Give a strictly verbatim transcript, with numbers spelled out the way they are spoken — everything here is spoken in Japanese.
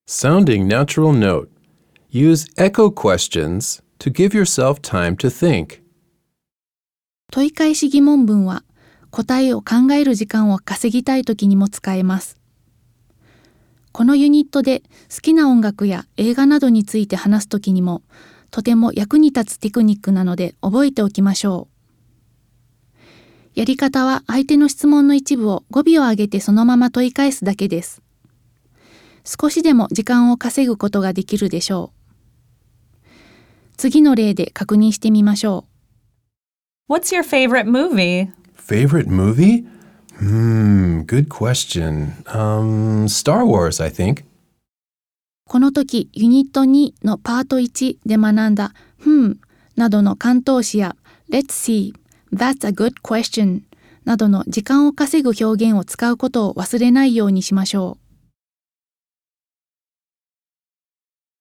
Sounding natural note. Use echo questions to give yourself time to think. 問い返し疑問文は答えを考える時間を稼ぎたいときにも使えます。このユニットで好きな音楽や映画などについて話すときにもとても役に立つテクニックなので覚えておきましょう。やり方は相手の質問の一部を語尾を上げてそのまま問い返すだけです。少しでも時間を稼ぐことができるでしょう。次の例で確認してみましょう。What's your favorite movie? Favorite movie? Hmm, good question. Um, Star Wars, I think. この時、ユニットにのパートいちで学んだ Hmm などの関東詞や Let's see, That's a good question などの時間を稼ぐ表現を使うことを忘れないようにしましょう。